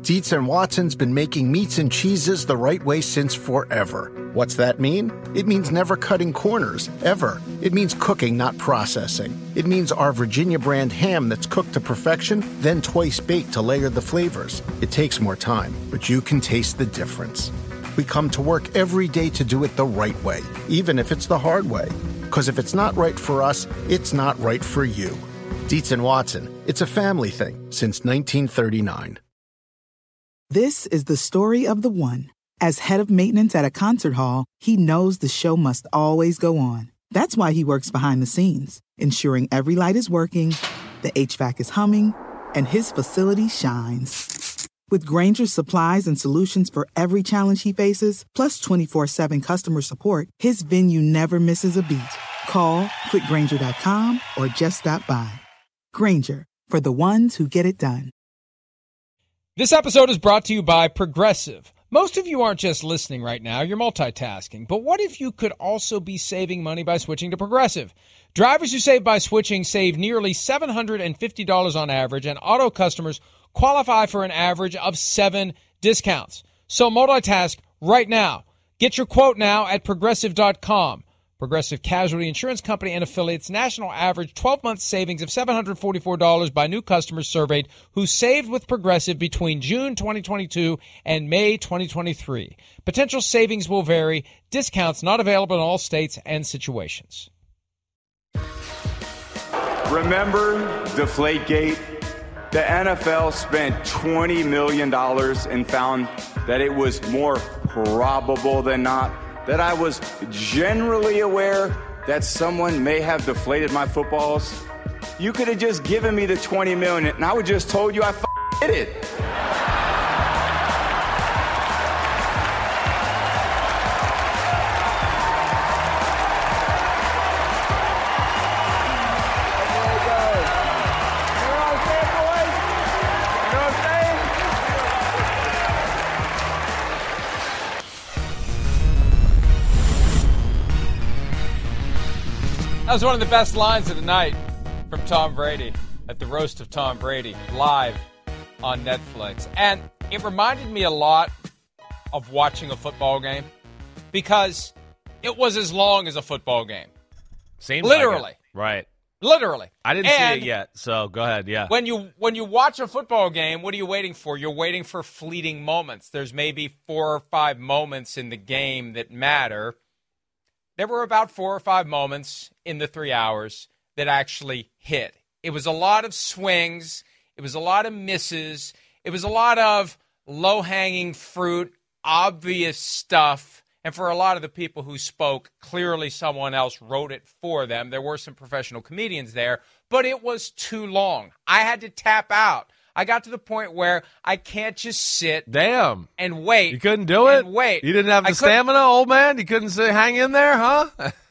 Dietz and Watson's been making meats and cheeses the right way since forever. What's that mean? It means never cutting corners, ever. It means cooking, not processing. It means our Virginia brand ham that's cooked to perfection, then twice baked to layer the flavors. It takes more time, but you can taste the difference. We come to work every day to do it the right way, even if it's the hard way. Because if it's not right for us, it's not right for you. Dietz and Watson, it's a family thing since 1939. This is the story of the one. As head of maintenance at a concert hall, he knows the show must always go on. That's why he works behind the scenes, ensuring every light is working, the HVAC is humming, and his facility shines. With Grainger's supplies and solutions for every challenge he faces, plus 24/7 customer support, his venue never misses a beat. Call quickgrainger.com or just stop by. Grainger, for the ones who get it done. This episode is brought to you by Progressive. Most of you aren't just listening right now, you're multitasking. But what if you could also be saving money by switching to Progressive? Drivers who save by switching save nearly $750 on average, and auto customers qualify for an average of 7 discounts. So multitask right now. Get your quote now at Progressive.com. Progressive Casualty Insurance Company and affiliates, national average 12-month savings of $744 by new customers surveyed who saved with Progressive between June 2022 and May 2023. Potential savings will vary. Discounts not available in all states and situations. Remember Deflategate? The NFL spent $20 million and found that it was more probable than not that I was generally aware that someone may have deflated my footballs. You could have just given me the $20 million and I would just told you I did it. That was one of the best lines of the night from Tom Brady at the Roast of Tom Brady, live on Netflix. And it reminded me a lot of watching a football game because it was as long as a football game. Seems literally. Like it. Right. Literally. I didn't see it yet, so go ahead, yeah. When you watch a football game, what are you waiting for? You're waiting for fleeting moments. There's maybe 4 or 5 moments in the game that matter. There were about 4 or 5 moments in the 3 hours that actually hit. It was a lot of swings. It was a lot of misses. It was a lot of low-hanging fruit, obvious stuff. And for a lot of the people who spoke, clearly someone else wrote it for them. There were some professional comedians there, but it was too long. I had to tap out. I got to the point where I can't just sit and wait. You couldn't do it? Wait. You didn't have the stamina, old man? You couldn't hang in there, huh?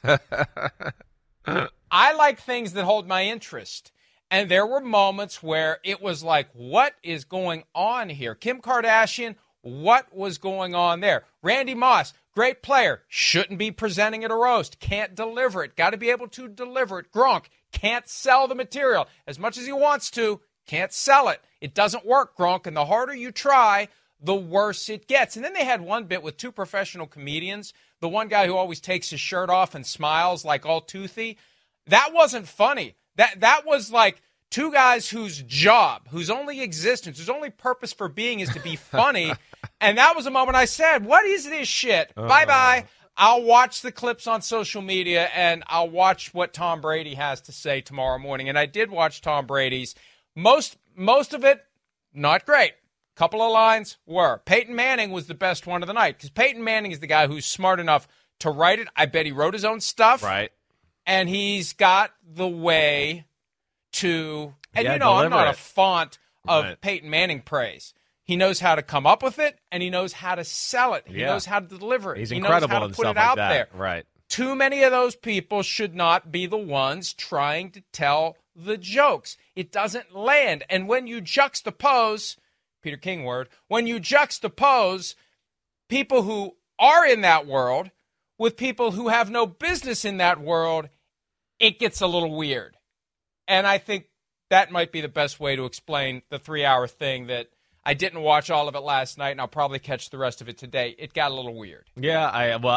I like things that hold my interest. And there were moments where it was like, what is going on here? Kim Kardashian, what was going on there? Randy Moss, great player, shouldn't be presenting at a roast, can't deliver it, got to be able to deliver it. Gronk can't sell the material as much as he wants to, can't sell it. It doesn't work, Gronk, and the harder you try, the worse it gets. And then they had one bit with 2 professional comedians, the one guy who always takes his shirt off and smiles like all toothy. That wasn't funny. That was like 2 guys whose job, whose only existence, whose only purpose for being is to be funny. And that was a moment I said, what is this shit? Bye-bye. I'll watch the clips on social media, and I'll watch what Tom Brady has to say tomorrow morning. And I did watch Tom Brady's. Most of it, not great. Couple of lines were. Peyton Manning was the best one of the night because Peyton Manning is the guy who's smart enough to write it. I bet he wrote his own stuff. Right. And he's got the way to, and I'm not a font of Peyton Manning praise. He knows how to come up with it, and he knows how to sell it. He knows how to deliver it. He's he incredible knows how to and put stuff it out like that. there. Right. Too many of those people should not be the ones trying to tell the jokes. It doesn't land. And when you juxtapose, Peter King word, when you juxtapose people who are in that world with people who have no business in that world, it gets a little weird. And I think that might be the best way to explain the 3-hour thing that I didn't watch all of it last night, and I'll probably catch the rest of it today. It got a little weird. Yeah,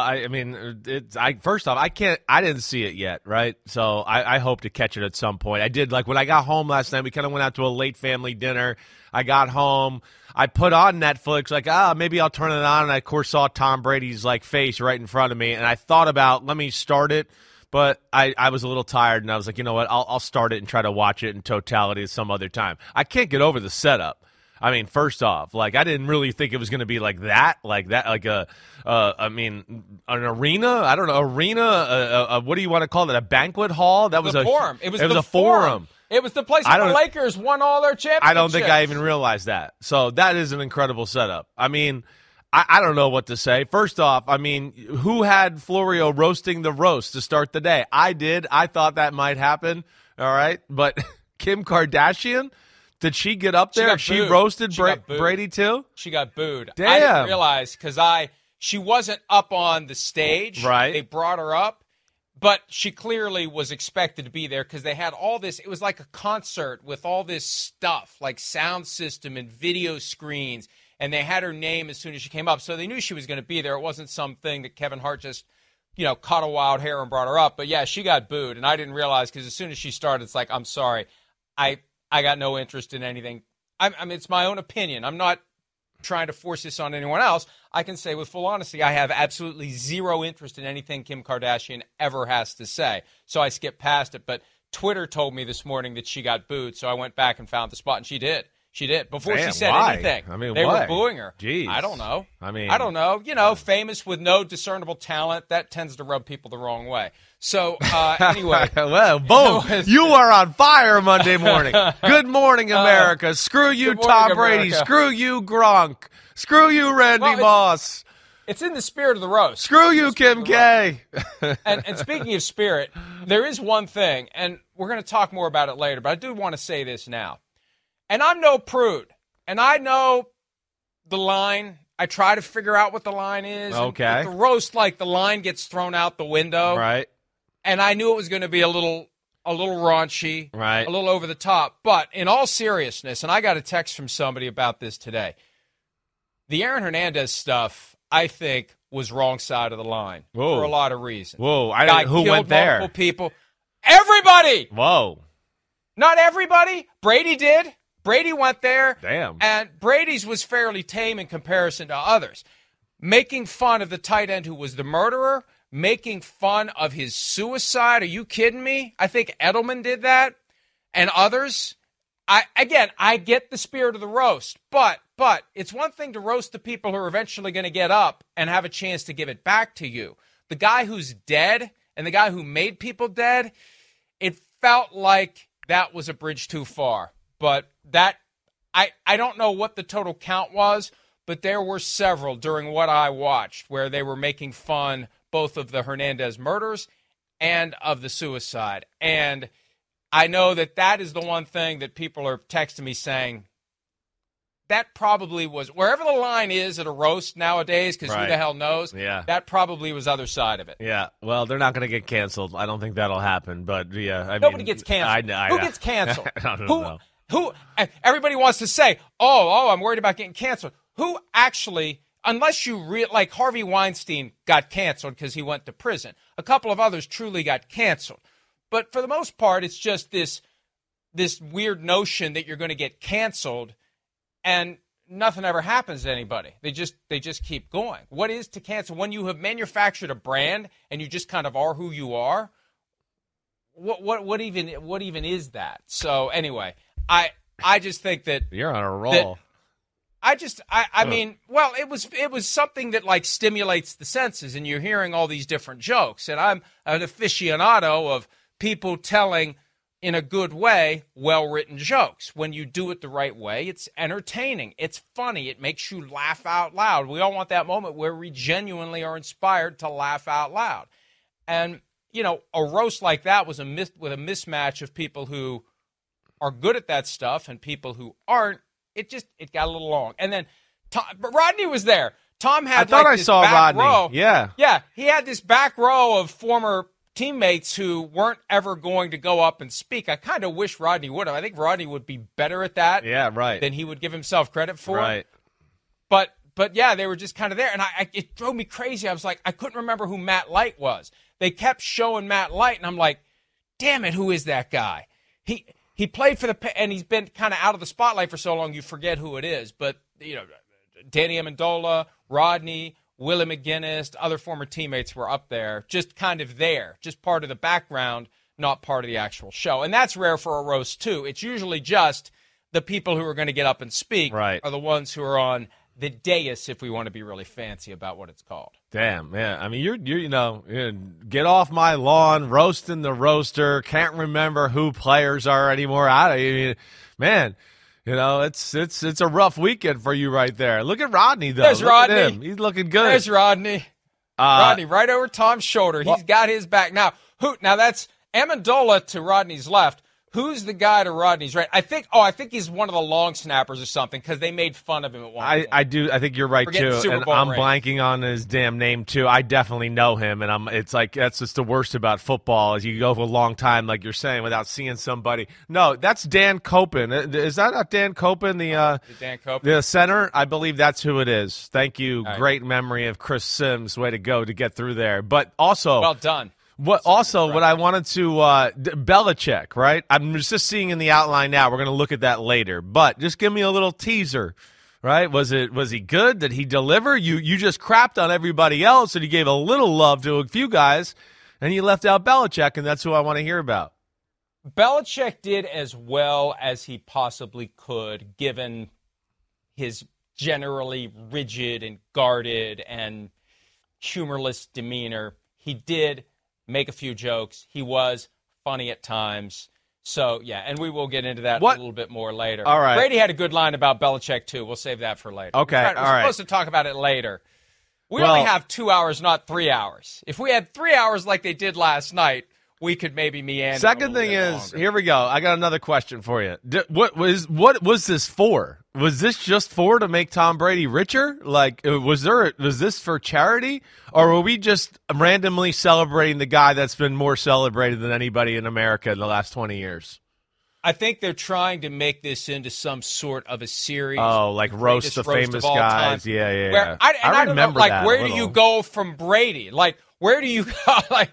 first off, I didn't see it yet, right? So I hope to catch it at some point. I did, when I got home last night, we kind of went out to a late family dinner. I got home, I put on Netflix, maybe I'll turn it on, and I, of course, saw Tom Brady's, face right in front of me, and I thought about, let me start it, but I was a little tired, and I was like, you know what, I'll start it and try to watch it in totality some other time. I can't get over the setup. I mean, first off, I didn't really think it was going to be like that, an arena. I don't know, arena. What do you want to call it? A banquet hall? That was a forum. It was a forum. It was the place where the Lakers won all their championships. I don't think I even realized that. So that is an incredible setup. I mean, I don't know what to say. First off, I mean, who had Florio roasting the roast to start the day? I did. I thought that might happen. All right, but Kim Kardashian. Did she get up there? She roasted Brady too? She got booed. Damn. I didn't realize because she wasn't up on the stage. Right. They brought her up, but she clearly was expected to be there because they had all this. It was like a concert with all this stuff, like sound system and video screens, and they had her name as soon as she came up. So they knew she was going to be there. It wasn't something that Kevin Hart just, caught a wild hair and brought her up. But, yeah, she got booed, and I didn't realize because as soon as she started, it's like, I'm sorry. I got no interest in anything. I mean, it's my own opinion. I'm not trying to force this on anyone else. I can say with full honesty, I have absolutely zero interest in anything Kim Kardashian ever has to say. So I skipped past it. But Twitter told me this morning that she got booed, so I went back and found the spot, and she did. She did. Before she said anything. I mean, they were booing her. Jeez. I don't know. I don't know. Famous with no discernible talent, that tends to rub people the wrong way. So, anyway. Well, boom. You are on fire Monday morning. Good morning, America. Screw you, Tom Brady. Screw you, Gronk. Screw you, Randy Moss. It's in the spirit of the roast. Screw you, Kim K. And speaking of spirit, there is one thing, and we're going to talk more about it later, but I do want to say this now. And I'm no prude, and I know the line. I try to figure out what the line is. Okay. The roast, the line gets thrown out the window. Right. And I knew it was going to be a little raunchy. Right. A little over the top. But in all seriousness, and I got a text from somebody about this today, the Aaron Hernandez stuff, I think, was wrong side of the line. Whoa. For a lot of reasons. Whoa. Who went there? Multiple people. Everybody. Whoa. Not everybody. Brady did. Brady went there. Damn. And Brady's was fairly tame in comparison to others. Making fun of the tight end who was the murderer, making fun of his suicide. Are you kidding me? I think Edelman did that and others. I get the spirit of the roast, but it's one thing to roast the people who are eventually going to get up and have a chance to give it back to you. The guy who's dead and the guy who made people dead, it felt like that was a bridge too far. But that, I don't know what the total count was, but there were several during what I watched where they were making fun both of the Hernandez murders and of the suicide. And I know that is the one thing that people are texting me saying, that probably was, wherever the line is at a roast nowadays, because who the hell knows, that probably was other side of it. Yeah, well, they're not going to get canceled. I don't think that'll happen, but Nobody gets canceled. Who gets canceled? I don't know. Who? Everybody wants to say, oh, I'm worried about getting canceled. Who actually, unless you like Harvey Weinstein got canceled because he went to prison. A couple of others truly got canceled. But for the most part, it's just this weird notion that you're going to get canceled and nothing ever happens to anybody. They just keep going. What is to cancel? When you have manufactured a brand and you just kind of are who you are, what even is that? So anyway, I just think that you're on a roll. I mean, well, it was something that stimulates the senses, and you're hearing all these different jokes. And I'm an aficionado of people telling, in a good way, well-written jokes. When you do it the right way, it's entertaining. It's funny. It makes you laugh out loud. We all want that moment where we genuinely are inspired to laugh out loud. And, a roast like that was with a mismatch of people who are good at that stuff and people who aren't. It got a little long. And then but Rodney was there. Tom had I thought I this saw back Rodney. Row. Yeah. Yeah, he had this back row of former teammates who weren't ever going to go up and speak. I kind of wish Rodney would have. I think Rodney would be better at that than he would give himself credit for. Right. But yeah, they were just kind of there. And it drove me crazy. I was like, I couldn't remember who Matt Light was. They kept showing Matt Light, and I'm like, damn it, who is that guy? He played for and he's been kind of out of the spotlight for so long you forget who it is. But, Danny Amendola, Rodney, Willie McGinnis, other former teammates were up there, just kind of there, just part of the background, not part of the actual show. And that's rare for a roast, too. It's usually just the people who are going to get up and speak are the ones who are on the dais, if we want to be really fancy about what it's called. Damn, man. I mean, you're get off my lawn, roasting the roaster. Can't remember who players are anymore. Man, it's a rough weekend for you right there. Look at Rodney, though. There's Rodney. At him. He's looking good. There's Rodney. Rodney right over Tom's shoulder. He's got his back. Now that's Amendola to Rodney's left. Who's the guy to Rodney's right? I think he's one of the long snappers or something because they made fun of him at one point. I do. I think you're right, too. And I'm blanking on his damn name, too. I definitely know him, and it's like that's just the worst about football is you go for a long time, like you're saying, without seeing somebody. No, that's Dan Copen. Is that not Dan Copen, Dan Copen? The center? I believe that's who it is. Thank you. Great memory of Chris Sims. Way to go to get through there. But also – well done. What I wanted to Belichick, right? I'm just seeing in the outline now. We're going to look at that later, but just give me a little teaser, right? Was he good? Did he deliver? You just crapped on everybody else, and you gave a little love to a few guys, and you left out Belichick, and that's who I want to hear about. Belichick did as well as he possibly could, given his generally rigid and guarded and humorless demeanor. He did make a few jokes. He was funny at times. So, yeah, and we will get into that a little bit more later. All right. Brady had a good line about Belichick, too. We'll save that for later. Okay, We're supposed to talk about it later. We only have 2 hours, not 3 hours. If we had 3 hours like they did last night, we could maybe meander. Second thing is, here we go. I got another question for you. What was this for? Was this just to make Tom Brady richer? Like, was this for charity, or were we just randomly celebrating the guy that's been more celebrated than anybody in America in the last 20 years? I think they're trying to make this into some sort of a series. Oh, like roast the famous guys. Yeah. Where, I remember that. Where do you go from Brady? Like, where do you go? Like,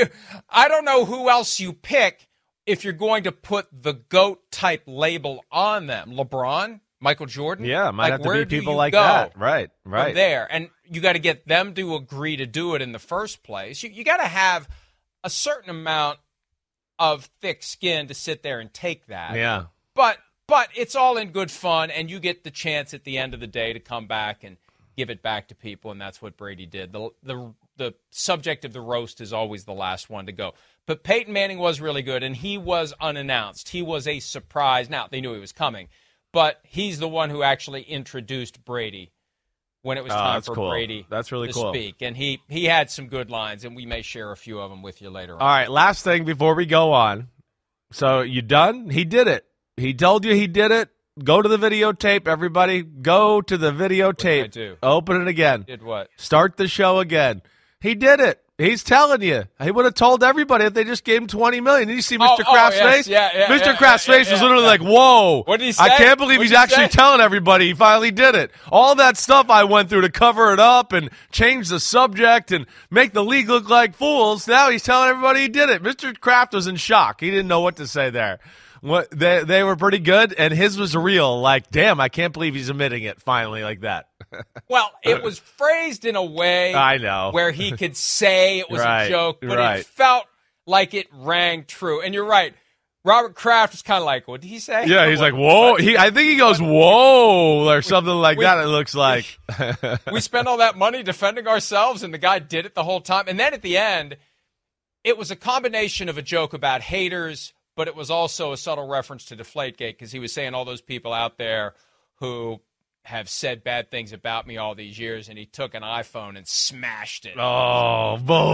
I don't know who else you pick if you're going to put the GOAT type label on them. LeBron, Michael Jordan. Yeah, might have to be people like that. Right. From there, and you got to get them to agree to do it in the first place. You got to have a certain amount of thick skin to sit there and take that. Yeah. But it's all in good fun, and you get the chance at the end of the day to come back and give it back to people, and that's what Brady did. The subject of the roast is always the last one to go. But Peyton Manning was really good, and he was unannounced. He was a surprise. Now, they knew he was coming, but he's the one who actually introduced Brady when it was time for Brady to speak. And he had some good lines, and we may share a few of them with you later on. All right, last thing before we go on. So you done? He did it. He told you he did it. Go to the videotape, everybody. Go to the videotape. What did I do? Open it again. Did what? Start the show again. He did it. He's telling you. He would have told everybody if they just gave him $20 million. Did you see Mr. Kraft's face? Yeah, Mr. Kraft's face was literally like, whoa. What did he say? I can't believe he's actually telling everybody he finally did it. All that stuff I went through to cover it up and change the subject and make the league look like fools. Now he's telling everybody he did it. Mr. Kraft was in shock. He didn't know what to say there. They were pretty good, and his was real. Like, damn, I can't believe he's admitting it finally like that. Well, it was phrased in a way I know where he could say it was a joke, but it felt like it rang true. And you're right. Robert Kraft was kind of like, what did he say? Yeah, he's like, whoa. I think he goes, whoa, or something like that, it looks like. We spent all that money defending ourselves, and the guy did it the whole time. And then at the end, it was a combination of a joke about haters, but it was also a subtle reference to Deflategate because he was saying all those people out there who have said bad things about me all these years, and he took an iPhone and smashed it. Oh,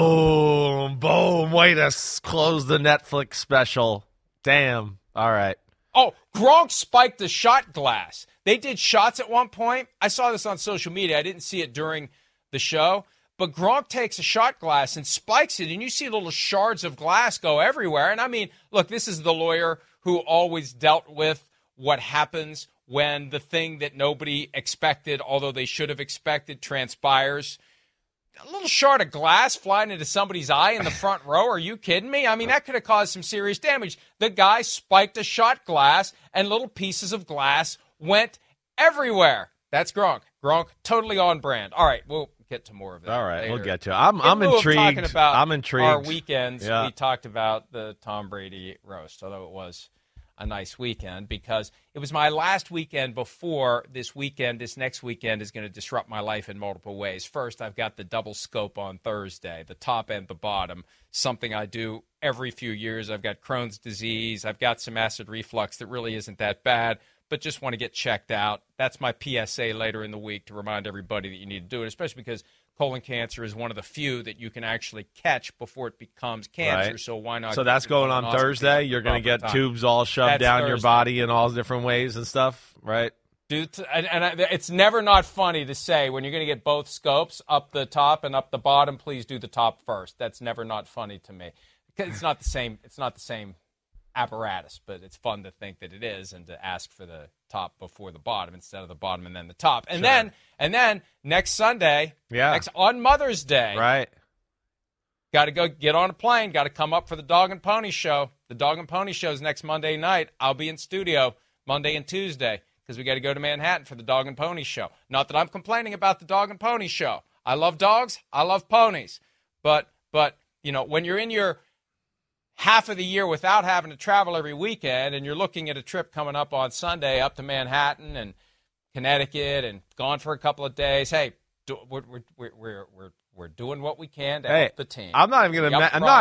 boom. Way to close the Netflix special. Damn. All right. Oh, Gronk spiked the shot glass. They did shots at one point. I saw this on social media. I didn't see it during the show, But Gronk takes a shot glass and spikes it, and you see little shards of glass go everywhere. And I mean, look, this is the lawyer who always dealt with what happens when the thing that nobody expected, although they should have expected, transpires. A little shard of glass flying into somebody's eye in the front row. Are you kidding me? I mean, that could have caused some serious damage. The guy spiked a shot glass, and little pieces of glass went everywhere. That's Gronk. Gronk, totally on brand. All right, we'll get to more of that. All right, later. we'll get to it. I'm intrigued. Talking about I'm intrigued. Our weekends, yeah. We talked about the Tom Brady roast, although it was a nice weekend because it was my last weekend before this weekend. This next weekend is going to disrupt my life in multiple ways. First, I've got the double scope on Thursday, the top and the bottom, something I do every few years. I've got Crohn's disease. I've got some acid reflux that really isn't that bad, but just want to get checked out. That's my PSA later in the week to remind everybody that you need to do it, especially because colon cancer is one of the few that you can actually catch before it becomes cancer. Right. So why not? So that's going on Thursday. You're going to get tubes all shoved down your body in all different ways and stuff, right? It's never not funny to say when you're going to get both scopes, up the top and up the bottom, please do the top first. That's never not funny to me. It's not the same. It's not the same apparatus, but it's fun to think that it is and to ask for the top before the bottom instead of the bottom and then the top. And then next Sunday, on Mother's Day, right? Got to go get on a plane, got to come up for the Dog and Pony Show. The Dog and Pony Show is next Monday night. I'll be in studio Monday and Tuesday because we got to go to Manhattan for the Dog and Pony Show. Not that I'm complaining about the Dog and Pony Show. I love dogs, I love ponies. But you know, when you're in your half of the year without having to travel every weekend, and you're looking at a trip coming up on Sunday up to Manhattan and Connecticut and gone for a couple of days. Hey, we're doing what we can to help the team. I'm not even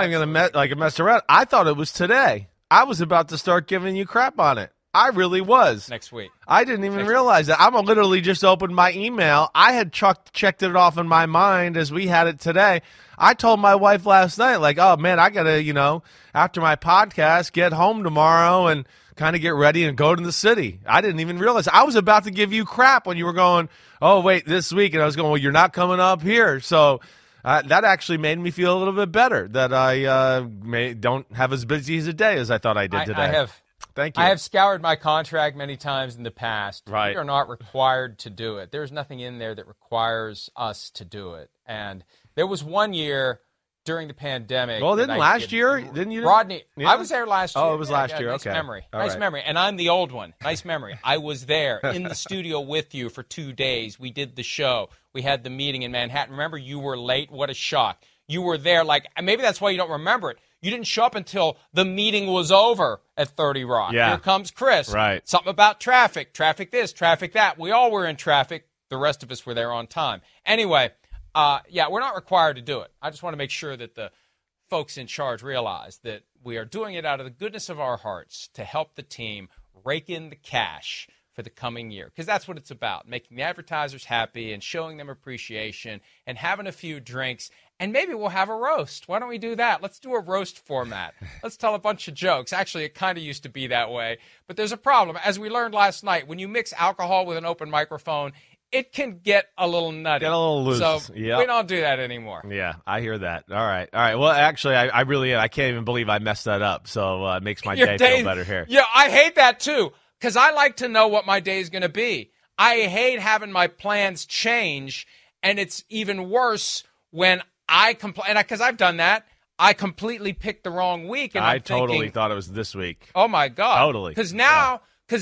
gonna mess around. I thought it was today. I was about to start giving you crap on it. I really was. Next week. I didn't even realize that. I'm literally just opened my email. I had checked it off in my mind as we had it today. I told my wife last night, like, oh, man, I got to, after my podcast, get home tomorrow and kind of get ready and go to the city. I didn't even realize. I was about to give you crap when you were going, oh, wait, this week. And I was going, well, you're not coming up here. So that actually made me feel a little bit better that I don't have as busy as a day as I thought I did today. Thank you. I have scoured my contract many times in the past. Right. We are not required to do it. There's nothing in there that requires us to do it. And there was one year during the pandemic. Well, didn't you? Rodney, yeah. I was there last year. Oh, it was last year. Nice okay. memory. All nice right. memory. And I'm the old one. Nice memory. I was there in the studio with you for 2 days. We did the show. We had the meeting in Manhattan. Remember, you were late. What a shock. You were there. Like, maybe that's why you don't remember it. You didn't show up until the meeting was over at 30 Rock. Yeah. Here comes Chris. Right. Something about traffic. Traffic this, traffic that. We all were in traffic. The rest of us were there on time. Anyway, we're not required to do it. I just want to make sure that the folks in charge realize that we are doing it out of the goodness of our hearts to help the team rake in the cash for the coming year. Because that's what it's about, making the advertisers happy and showing them appreciation and having a few drinks. And maybe we'll have a roast. Why don't we do that? Let's do a roast format. Let's tell a bunch of jokes. Actually, it kind of used to be that way. But there's a problem. As we learned last night, when you mix alcohol with an open microphone, it can get a little nutty. Get a little loose. So Yep. we don't do that anymore. Yeah, I hear that. All right. Well, actually, I really I can't even believe I messed that up. So it makes my day feel better here. Yeah, I hate that too because I like to know what my day is going to be. I hate having my plans change, and it's even worse when I complain because I've done that. I completely picked the wrong week, and I I'm thinking, totally thought it was this week. oh my God, Totally. Because now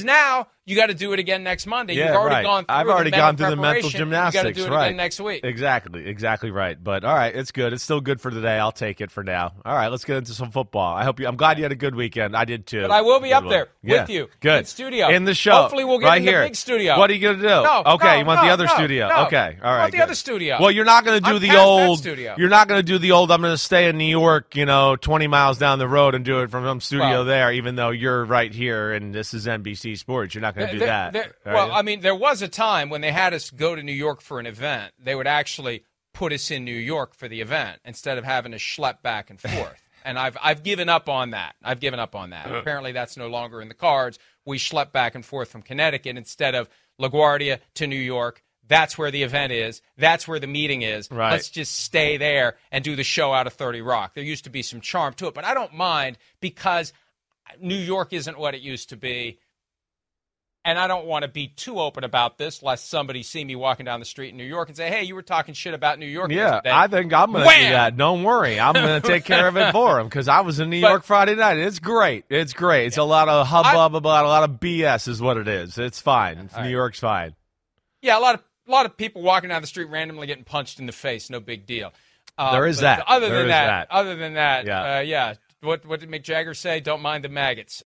you got to do it again next Monday. Yeah, You've already right. gone through I've already gone through the mental preparation. gymnastics. You got to do it right. again next week. Exactly right. But all right, it's good. It's still good for today. I'll take it for now. All right, let's get into some football. I'm glad you had a good weekend. I did too. But I will be up there with you Good. in studio. In the show. Hopefully we'll get right in here. the big studio. What are you going to do? You want the other studio. No. Okay. All right. I want the good. other studio. Well, you're not going to do I'm the past that old studio. You're not going to do the old I'm going to stay in New York, 20 miles down the road and do it from some studio there even though you're right here and this is NBC Sports. You're not going to do that. I mean, there was a time when they had us go to New York for an event. They would actually put us in New York for the event instead of having to schlep back and forth. And I've given up on that. Apparently, that's no longer in the cards. We schlep back and forth from Connecticut instead of LaGuardia to New York, That's where the event is. That's where the meeting is. Right. Let's just stay there and do the show out of 30 Rock. There used to be some charm to it, but I don't mind because New York isn't what it used to be. And I don't want to be too open about this, lest somebody see me walking down the street in New York and say, hey, you were talking shit about New York yesterday. I think I'm going to do that. Don't worry. I'm going to take care of it for him because I was in New York Friday night. It's great. It's great. It's a lot of hubbub about a lot of BS is what it is. It's fine. New York's fine. Yeah, a lot of people walking down the street randomly getting punched in the face. No big deal. There is that. Other than that, yeah. What did Mick Jagger say? Don't mind the maggots.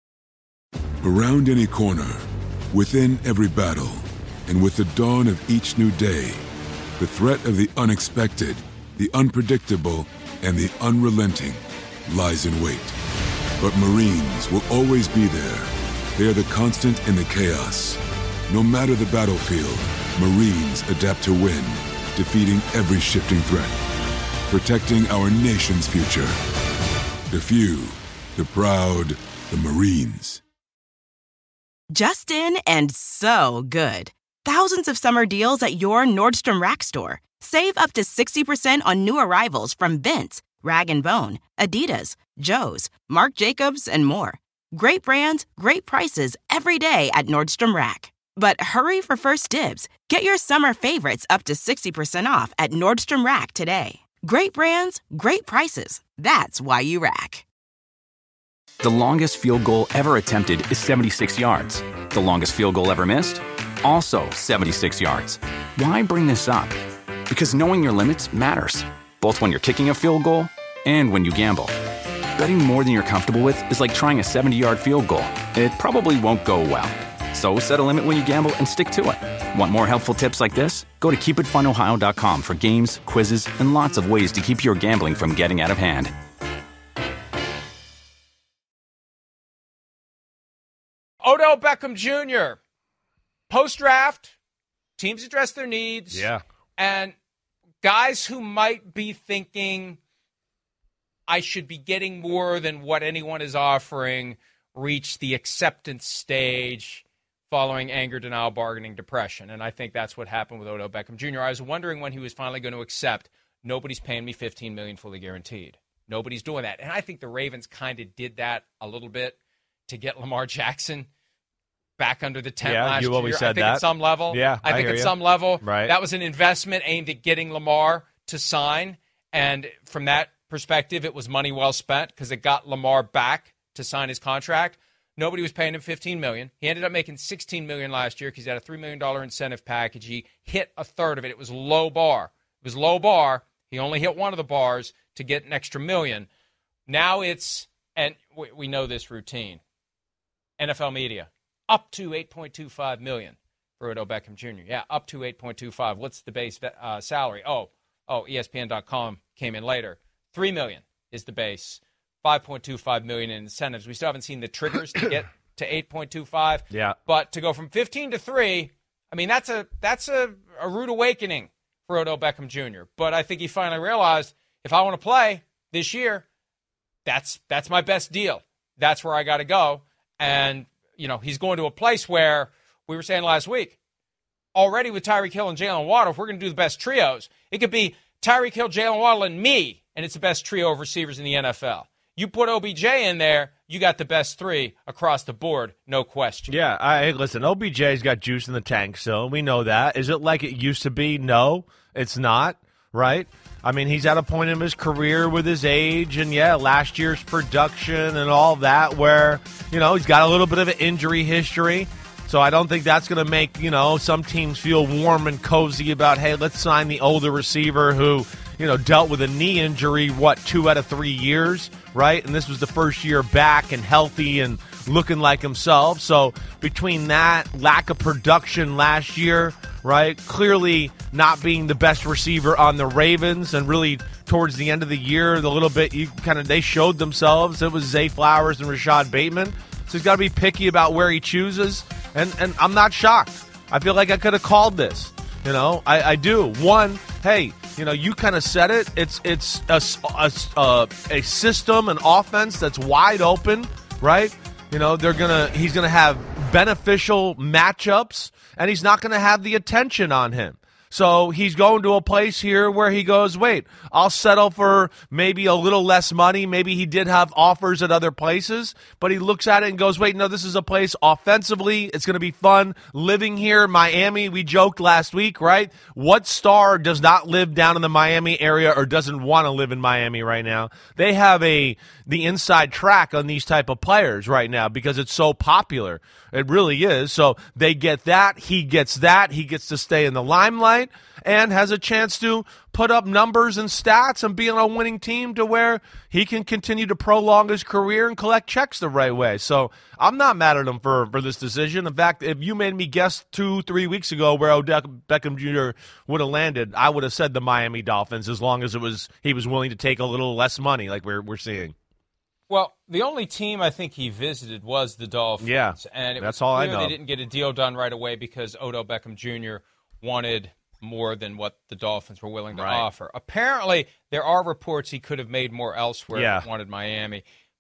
Around any corner, within every battle, and with the dawn of each new day, the threat of the unexpected, the unpredictable, and the unrelenting lies in wait. But Marines will always be there. They are the constant in the chaos. No matter the battlefield, Marines adapt to win, defeating every shifting threat, protecting our nation's future. The few, the proud, the Marines. Just in and so good. Thousands of summer deals at your Nordstrom Rack store. Save up to 60% on new arrivals from Vince, Rag & Bone, Adidas, Joe's, Marc Jacobs, and more. Great brands, great prices every day at Nordstrom Rack. But hurry for first dibs. Get your summer favorites up to 60% off at Nordstrom Rack today. Great brands, great prices. That's why you rack. The longest field goal ever attempted is 76 yards. The longest field goal ever missed? Also 76 yards. Why bring this up? Because knowing your limits matters, both when you're kicking a field goal and when you gamble. Betting more than you're comfortable with is like trying a 70-yard field goal. It probably won't go well. So set a limit when you gamble and stick to it. Want more helpful tips like this? Go to keepitfunohio.com for games, quizzes, and lots of ways to keep your gambling from getting out of hand. Odell Beckham Jr. Post-draft, teams address their needs. Yeah. And guys who might be thinking, I should be getting more than what anyone is offering, reach the acceptance stage following anger, denial, bargaining, depression. And I think that's what happened with Odell Beckham Jr. I was wondering when he was finally going to accept, nobody's paying me $15 million fully guaranteed. Nobody's doing that. And I think the Ravens kind of did that a little bit to get Lamar Jackson back under the tent last year. Always said I think that. At some level. Yeah, I think hear at you. some level, right. That was an investment aimed at getting Lamar to sign. And from that perspective, it was money well spent because it got Lamar back to sign his contract. Nobody was paying him $15 million. He ended up making $16 million last year because he had a $3 million incentive package. He hit a third of it. It was low bar. He only hit one of the bars to get an extra $1 million. Now it's, and we know this routine, NFL media, up to $8.25 million for Odell Beckham Jr. Yeah, up to $8.25. What's the base salary? Oh, ESPN.com came in later. $3 million is the base. $5.25 million in incentives. We still haven't seen the triggers to get to 8.25. Yeah. But to go from 15 to 3, I mean, that's a rude awakening for Odell Beckham Jr. But I think he finally realized, if I want to play this year, that's my best deal. That's where I got to go. And, you know, he's going to a place where we were saying last week, already with Tyreek Hill and Jalen Waddle, if we're going to do the best trios, it could be Tyreek Hill, Jalen Waddle, and me, and it's the best trio of receivers in the NFL. You put OBJ in there, you got the best three across the board, no question. Yeah, listen, OBJ's got juice in the tank, so we know that. Is it like it used to be? No, it's not, right? I mean, he's at a point in his career with his age and, yeah, last year's production and all that where, you know, he's got a little bit of an injury history. So I don't think that's going to make, you know, some teams feel warm and cozy about, hey, let's sign the older receiver who, you know, dealt with a knee injury, 2 out of 3 years, right? And this was the first year back and healthy and looking like himself. So between that, lack of production last year, right, clearly not being the best receiver on the Ravens, and really towards the end of the year, the little bit they showed themselves. It was Zay Flowers and Rashad Bateman. So he's got to be picky about where he chooses. And I'm not shocked. I feel like I could have called this. You know, I do. One, hey, you know, you kind of said it. It's a system, an offense that's wide open, right? You know, he's gonna have beneficial matchups, and he's not going to have the attention on him. So he's going to a place here where he goes, wait, I'll settle for maybe a little less money. Maybe he did have offers at other places, but he looks at it and goes, wait, no, this is a place offensively. It's going to be fun living here. Miami, we joked last week, right? What star does not live down in the Miami area or doesn't want to live in Miami right now? They have the inside track on these type of players right now because it's so popular. It really is. So they get that. He gets that. He gets to stay in the limelight and has a chance to put up numbers and stats and be on a winning team to where he can continue to prolong his career and collect checks the right way. So I'm not mad at him for this decision. In fact, if you made me guess 2-3 weeks ago where Odell Beckham Jr. would have landed, I would have said the Miami Dolphins as long as he was willing to take a little less money like we're seeing. Well, the only team I think he visited was the Dolphins. Yeah, and that's all I know. They didn't get a deal done right away because Odell Beckham Jr. wanted more than what the Dolphins were willing to offer. Apparently, there are reports he could have made more elsewhere if he wanted Miami.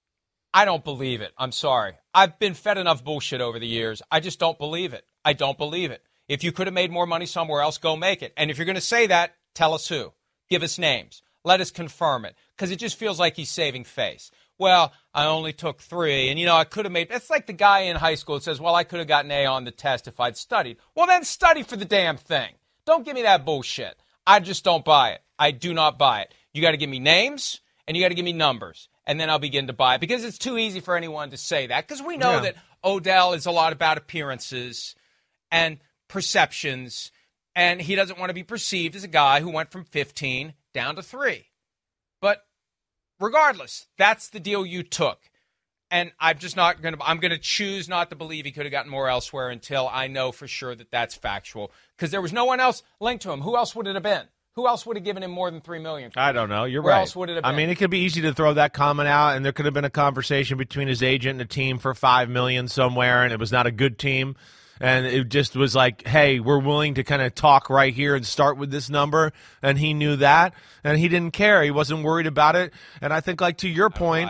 I don't believe it. I'm sorry. I've been fed enough bullshit over the years. I just don't believe it. I don't believe it. If you could have made more money somewhere else, go make it. And if you're going to say that, tell us who. Give us names. Let us confirm it. Because it just feels like he's saving face. Well, I only took 3, and, I could have made – it's like the guy in high school that says, well, I could have gotten an A on the test if I'd studied. Well, then study for the damn thing. Don't give me that bullshit. I just don't buy it. I do not buy it. You got to give me names, and you got to give me numbers, and then I'll begin to buy it because it's too easy for anyone to say that because we know that Odell is a lot about appearances and perceptions, and he doesn't want to be perceived as a guy who went from 15 down to 3. But regardless, that's the deal you took. And I'm just not going to – I'm going to choose not to believe he could have gotten more elsewhere until I know for sure that that's factual because there was no one else linked to him. Who else would it have been? Who else would have given him more than $3 million? I don't know. You're Where right. Else would it have been? I mean, it could be easy to throw that comment out, and there could have been a conversation between his agent and the team for $5 million somewhere, and it was not a good team. And it just was like, hey, we're willing to kind of talk right here and start with this number. And he knew that, and he didn't care. He wasn't worried about it. And I think, like, to your point,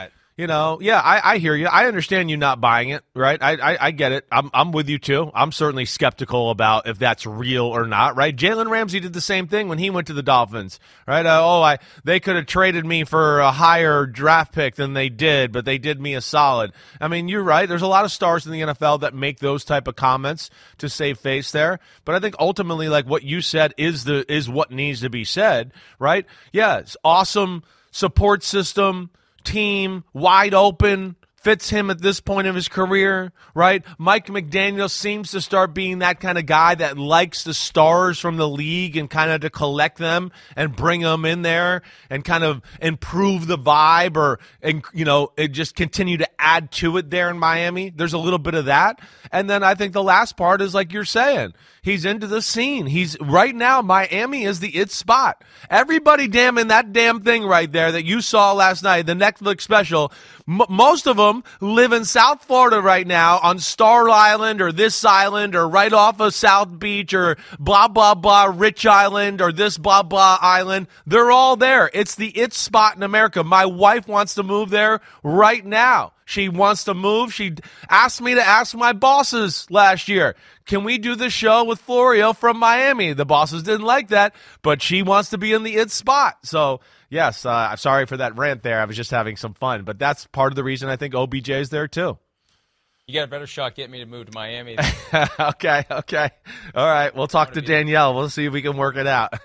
I hear you. I understand you not buying it, right? I get it. I'm with you, too. I'm certainly skeptical about if that's real or not, right? Jalen Ramsey did the same thing when he went to the Dolphins, right? They could have traded me for a higher draft pick than they did, but they did me a solid. I mean, you're right. There's a lot of stars in the NFL that make those type of comments to save face there. But I think ultimately, like what you said is what needs to be said, right? Yeah, it's awesome support system. Team, wide open, fits him at this point of his career, right? Mike McDaniel seems to start being that kind of guy that likes the stars from the league and kind of to collect them and bring them in there and kind of improve the vibe and just continue to add to it there in Miami. There's a little bit of that. And then I think the last part is like you're saying, he's into the scene. He's right now, Miami is the it spot. Everybody damning that damn thing right there that you saw last night, the Netflix special, most of them live in South Florida right now on Star Island or this island or right off of South Beach or blah, blah, blah, Rich Island or this blah, blah island. They're all there. It's the it spot in America. My wife wants to move there right now. She wants to move. She asked me to ask my bosses last year, can we do the show with Florio from Miami? The bosses didn't like that, but she wants to be in the it spot. So, yes, I'm sorry for that rant there. I was just having some fun. But that's part of the reason I think OBJ is there too. You got a better shot getting me to move to Miami. Okay. All right, we'll talk to Danielle. We'll see if we can work it out.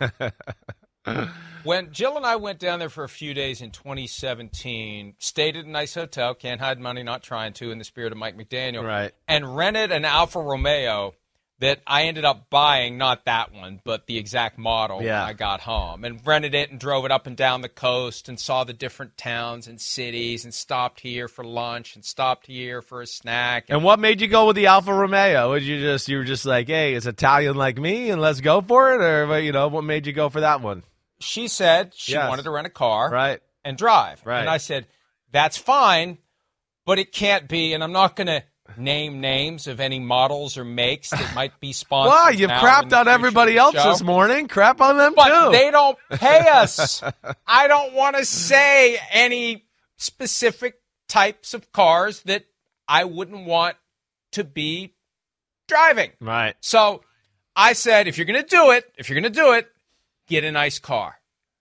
When Jill and I went down there for a few days in 2017, stayed at a nice hotel, can't hide money, not trying to, in the spirit of Mike McDaniel, right, and rented an Alfa Romeo that I ended up buying, not that one, but the exact model when I got home, and rented it and drove it up and down the coast and saw the different towns and cities and stopped here for lunch and stopped here for a snack. And what made you go with the Alfa Romeo? You were just like, hey, it's Italian like me and let's go for it? Or, what made you go for that one? She said she wanted to rent a car and drive. Right. And I said, that's fine, but it can't be, and I'm not going to name names of any models or makes that might be sponsored. Well, you've crapped on everybody else this morning. Crap on them, but too. They don't pay us. I don't want to say any specific types of cars that I wouldn't want to be driving. Right. So I said, if you're going to do it, get a nice car.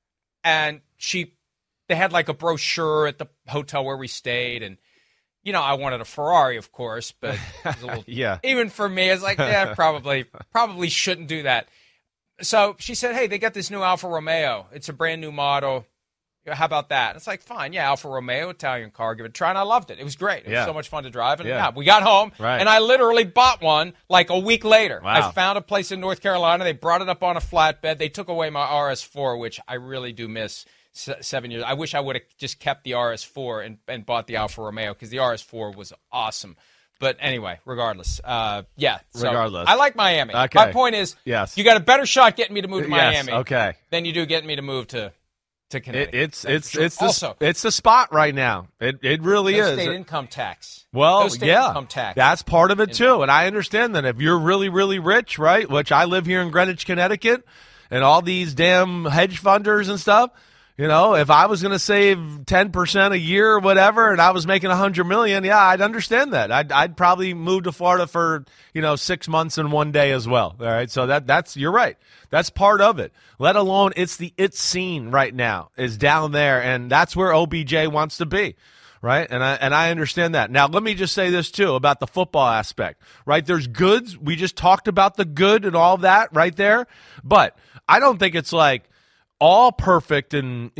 And they had like a brochure at the hotel where we stayed, and I wanted a Ferrari, of course, but it was a little, even for me, it's like, probably shouldn't do that. So she said, hey, they got this new Alfa Romeo. It's a brand new model. How about that? It's like, fine, Alfa Romeo, Italian car, give it a try, and I loved it. It was great. It was so much fun to drive. And we got home, and I literally bought one like a week later. Wow. I found a place in North Carolina. They brought it up on a flatbed. They took away my RS4, which I really do miss 7 years. I wish I would have just kept the RS4 and bought the Alfa Romeo, because the RS4 was awesome. But anyway, regardless. So regardless. I like Miami. Okay. My point is, you got a better shot getting me to move to Miami than you do getting me to move to Connecticut. It's the spot right now. It really is. State income tax. Well, income tax. That's part of it too. And I understand that if you're really, really rich, right, which I live here in Greenwich, Connecticut, and all these damn hedge funders and stuff, if I was going to save 10% a year or whatever, and I was making $100 million, I'd understand that. I'd probably move to Florida for 6 months and 1 day as well. All right, so that's you're right. That's part of it. Let alone it's the scene right now is down there, and that's where OBJ wants to be. Right, and I understand that. Now, let me just say this too about the football aspect. Right, there's goods. We just talked about the good and all that right there, but I don't think it's like all perfect and,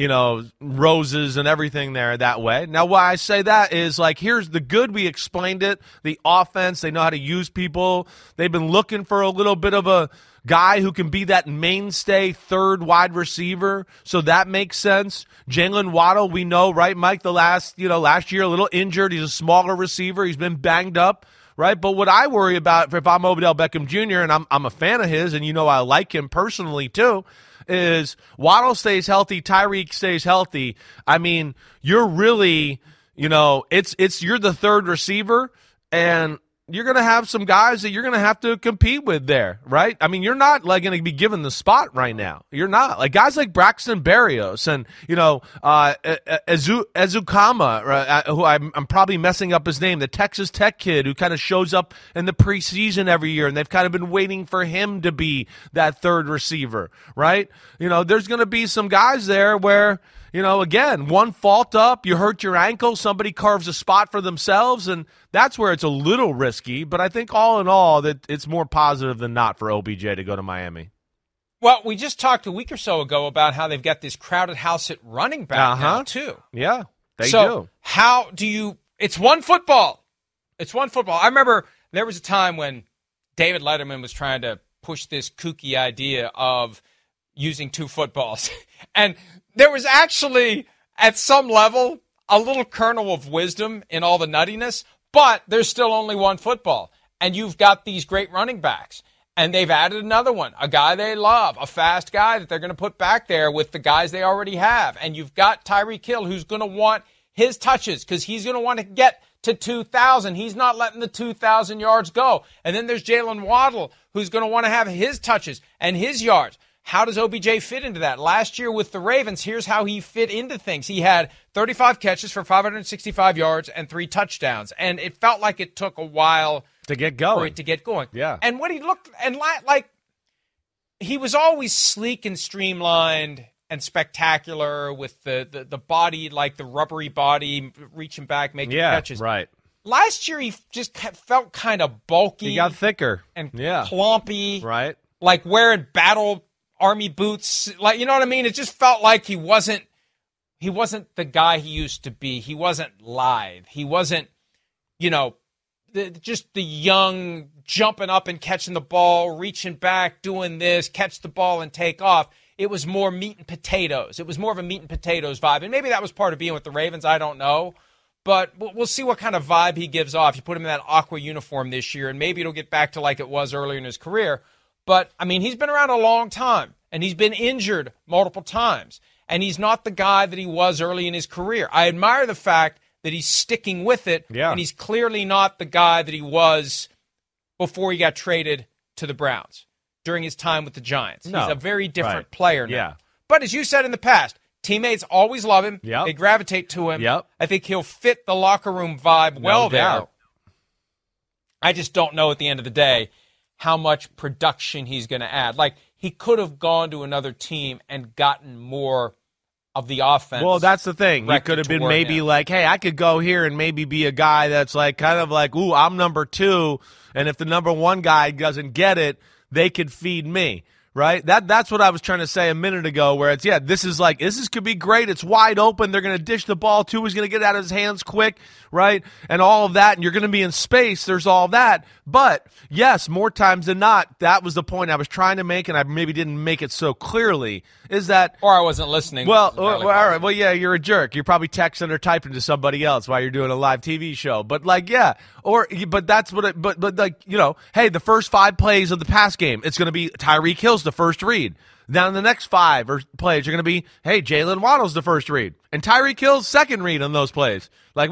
roses and everything there that way. Now, why I say that is, like, here's the good. We explained it. The offense, they know how to use people. They've been looking for a little bit of a guy who can be that mainstay third wide receiver. So that makes sense. Jalen Waddle, we know, right, Mike, last year, a little injured. He's a smaller receiver. He's been banged up. Right, but what I worry about if I'm Odell Beckham Jr., and I'm a fan of his, and I like him personally too, is Waddle stays healthy, Tyreek stays healthy. I mean, you're really, you're the third receiver, and you're going to have some guys that you're going to have to compete with there, right? I mean, you're not like going to be given the spot right now. You're not. Like guys like Braxton Berrios and, Ezukama, who I'm probably messing up his name, the Texas Tech kid who kind of shows up in the preseason every year, and they've kind of been waiting for him to be that third receiver, right? There's going to be some guys there where, again, one fault up, you hurt your ankle, somebody carves a spot for themselves, and that's where it's a little risky. But I think all in all that it's more positive than not for OBJ to go to Miami. Well, we just talked a week or so ago about how they've got this crowded house at running back now, too. Yeah, they do. So how do you – it's one football. It's one football. I remember there was a time when David Letterman was trying to push this kooky idea of using two footballs. And there was actually, at some level, a little kernel of wisdom in all the nuttiness, but there's still only one football. And you've got these great running backs. And they've added another one, a guy they love, a fast guy that they're going to put back there with the guys they already have. And you've got Tyreek Hill, who's going to want his touches because he's going to want to get to 2,000. He's not letting the 2,000 yards go. And then there's Jalen Waddle, who's going to want to have his touches and his yards. How does OBJ fit into that? Last year with the Ravens, here's how he fit into things. He had 35 catches for 565 yards and 3 touchdowns. And it felt like it took a while to get going. For it to get going. Yeah. And what he looked, and like, he was always sleek and streamlined and spectacular with the body, like the rubbery body, reaching back, making catches. Right. Last year, he just felt kind of bulky. He got thicker. And clumpy. Right. Like wearing battle army boots. Like, you know what I mean? It just felt like he wasn't the guy he used to be. He wasn't live. He wasn't, just the young jumping up and catching the ball, reaching back, doing this, catch the ball and take off. It was more meat and potatoes. It was more of a meat and potatoes vibe. And maybe that was part of being with the Ravens. I don't know. But we'll see what kind of vibe he gives off. You put him in that aqua uniform this year, and maybe it'll get back to like it was earlier in his career. But, I mean, he's been around a long time, and he's been injured multiple times. And he's not the guy that he was early in his career. I admire the fact that he's sticking with it, and he's clearly not the guy that he was before he got traded to the Browns during his time with the Giants. No. He's a very different player now. Yeah. But as you said in the past, teammates always love him. Yep. They gravitate to him. Yep. I think he'll fit the locker room vibe well there. doubt. I just don't know at the end of the day how much production he's going to add. Like, he could have gone to another team and gotten more of the offense. Well, that's the thing. You could have been maybe like, hey, I could go here and maybe be a guy that's like kind of like, ooh, I'm number 2, and if the number 1 guy doesn't get it, they could feed me. Right? That's what I was trying to say a minute ago, where it's, this could be great. It's wide open. They're going to dish the ball to. He's going to get it out of his hands quick, right? And all of that, and you're going to be in space. There's all that. But, yes, more times than not, that was the point I was trying to make, and I maybe didn't make it so clearly, is that... Or I wasn't listening. Well, all right. Well, yeah, you're a jerk. You're probably texting or typing to somebody else while you're doing a live TV show. But, but that's what it... But hey, the first 5 plays of the pass game, it's going to be Tyreek Hill's the first read. Then the next 5 plays are going to be, hey, Jalen Waddle's the first read. And Tyreek Hill's second read on those plays.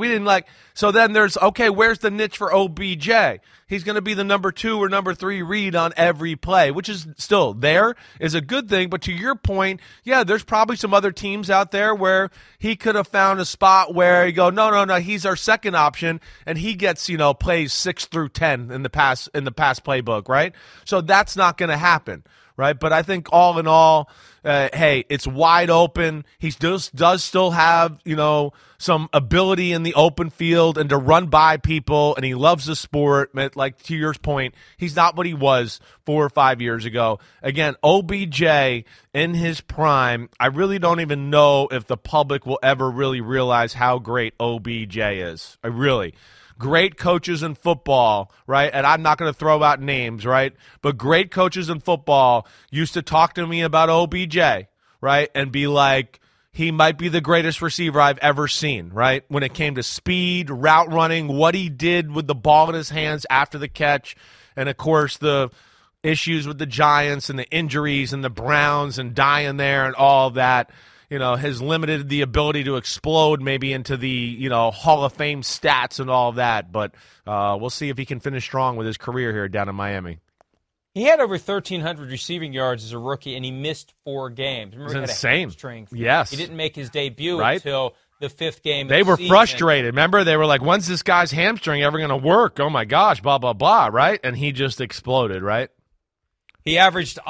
So then there's, okay, where's the niche for OBJ? He's going to be the number 2 or number 3 read on every play, which is still there, is a good thing. But to your point, yeah, there's probably some other teams out there where he could have found a spot where you go, no, he's our second option, and he gets, plays 6 through 10 in the pass playbook, right? So that's not going to happen. Right, but I think all in all, hey, it's wide open. He does still have, some ability in the open field and to run by people, and he loves the sport. Like, to your point, he's not what he was 4 or 5 years ago. Again, OBJ in his prime, I really don't even know if the public will ever really realize how great OBJ is. Great coaches in football, right? And I'm not going to throw out names, right? But great coaches in football used to talk to me about OBJ, right? And be like, he might be the greatest receiver I've ever seen, right? When it came to speed, route running, what he did with the ball in his hands after the catch, and, of course, the issues with the Giants and the injuries and the Browns and dying there and all of that. Has limited the ability to explode maybe into the, Hall of Fame stats and all of that. But we'll see if he can finish strong with his career here down in Miami. He had over 1,300 receiving yards as a rookie, and he missed 4 games. Remember, it's insane. Yes. He didn't make his debut until the 5th game. They were frustrated. Remember, they were like, when's this guy's hamstring ever going to work? Oh, my gosh, blah, blah, blah, right? And he just exploded, right? He averaged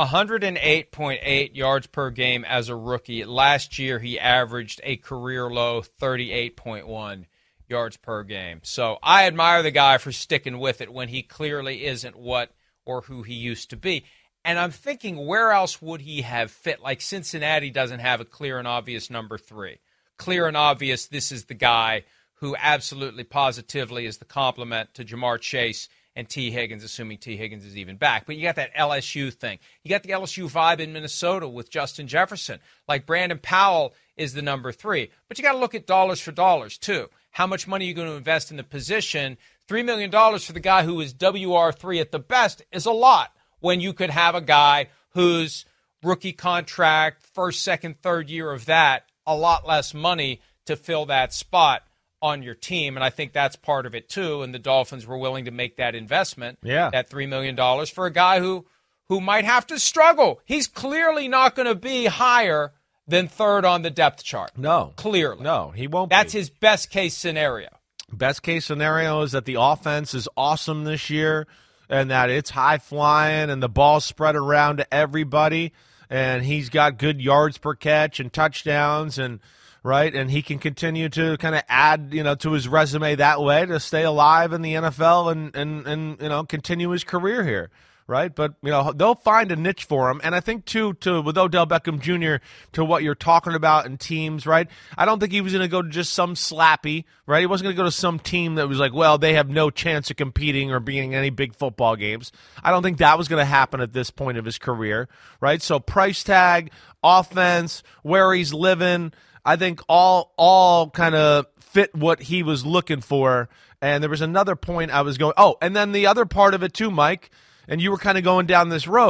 108.8 yards per game as a rookie. Last year, he averaged a career-low 38.1 yards per game. So I admire the guy for sticking with it when he clearly isn't what or who he used to be. And I'm thinking, where else would he have fit? Like, Cincinnati doesn't have a clear and obvious number 3. Clear and obvious, this is the guy who absolutely positively is the complement to Jamar Chase and T. Higgins, assuming T. Higgins is even back. But you got that LSU thing. You got the LSU vibe in Minnesota with Justin Jefferson. Like, Brandon Powell is the number 3. But you got to look at dollars for dollars, too. How much money are you going to invest in the position? $3 million for the guy who is WR3 at the best is a lot, when you could have a guy whose rookie contract, first, second, third year of that, a lot less money to fill that spot on your team. And I think that's part of it too. And the Dolphins were willing to make that investment, that $3 million for a guy who might have to struggle. He's clearly not going to be higher than 3rd on the depth chart. No. Clearly. No, he won't That's be. his best case scenario. Best case scenario is that the offense is awesome this year and that it's high flying and the ball's spread around to everybody, and he's got good yards per catch and touchdowns, and right, and he can continue to kind of add, to his resume that way to stay alive in the NFL and continue his career here, right? But they'll find a niche for him, and I think too with Odell Beckham Jr. to what you're talking about in teams, right? I don't think he was going to go to just some slappy, right? He wasn't going to go to some team that was like, well, they have no chance of competing or being in any big football games. I don't think that was going to happen at this point of his career, right? So price tag, offense, where he's living, I think all kind of fit what he was looking for. And there was another point I was going, and then the other part of it too, Mike, and you were kind of going down this road,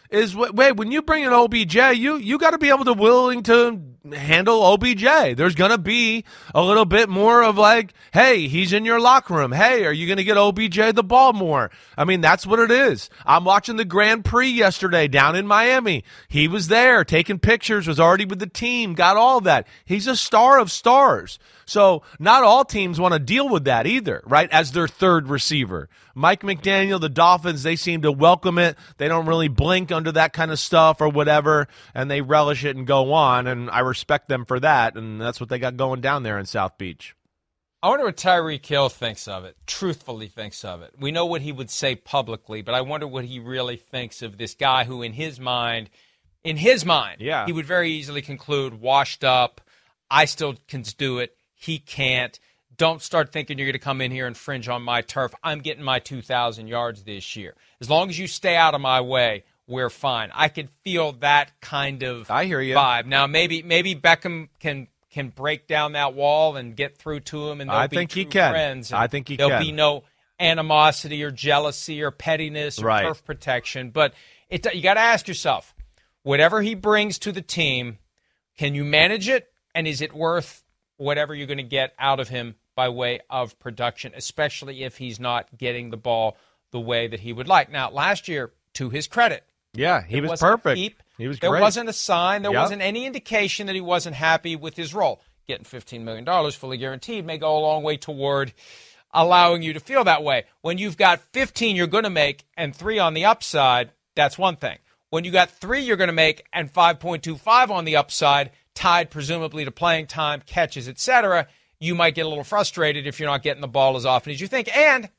is wait, when you bring in OBJ, you got to be able to willing to handle OBJ. There's going to be a little bit more of like, hey, he's in your locker room. Hey, are you going to get OBJ the ball more? I mean, that's what it is. I'm watching the Grand Prix yesterday down in Miami. He was there taking pictures, was already with the team, got all of that. He's a star of stars. So not all teams want to deal with that either, right, as their third receiver. Mike McDaniel, the Dolphins, they seem to welcome it. They don't really blink under that kind of stuff or whatever, and they relish it and go on, and I respect them for that, and that's what they got going down there in South Beach. I wonder what Tyreek Hill thinks of it, truthfully thinks of it. We know what he would say publicly, but I wonder what he really thinks of this guy who in his mind, yeah, he would very easily conclude, washed up, I still can do it, he can't. Don't start thinking you're going to come in here and infringe on my turf. I'm getting my 2,000 yards this year. As long as you stay out of my way, we're fine. I can feel that kind of I hear you. vibe. Now, maybe Beckham can break down that wall and get through to him, and they'll be true friends. I think he can. There'll be no animosity or jealousy or pettiness or turf protection. But you got to ask yourself, whatever he brings to the team, can you manage it, and is it worth whatever you're going to get out of him by way of production, especially if he's not getting the ball the way that he would like. Now, last year, to his credit, yeah, he was perfect. He was great. There wasn't a sign. There wasn't any indication that he wasn't happy with his role. Getting $15 million fully guaranteed may go a long way toward allowing you to feel that way. When you've got 15 you're going to make and 3 on the upside, that's one thing. When you got 3 you're going to make and 5.25 on the upside, tied presumably to playing time, catches, etc., you might get a little frustrated if you're not getting the ball as often as you think. And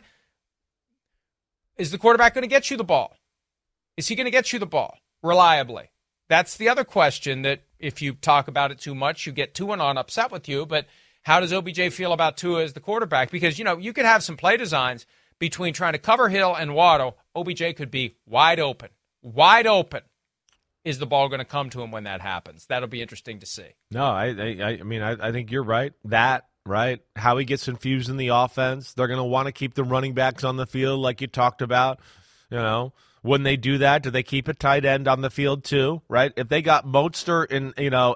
is the quarterback going to get you the ball? Is he going to get you the ball reliably? That's the other question that if you talk about it too much, you get Tua on upset with you. But how does OBJ feel about Tua as the quarterback? Because, you could have some play designs between trying to cover Hill and Waddle. OBJ could be wide open. Wide open. Is the ball going to come to him when that happens? That'll be interesting to see. No, I mean, I think you're right. That, right, how he gets infused in the offense. They're going to want to keep the running backs on the field like you talked about. When they do that, do they keep a tight end on the field too, right? If they got Mostert and,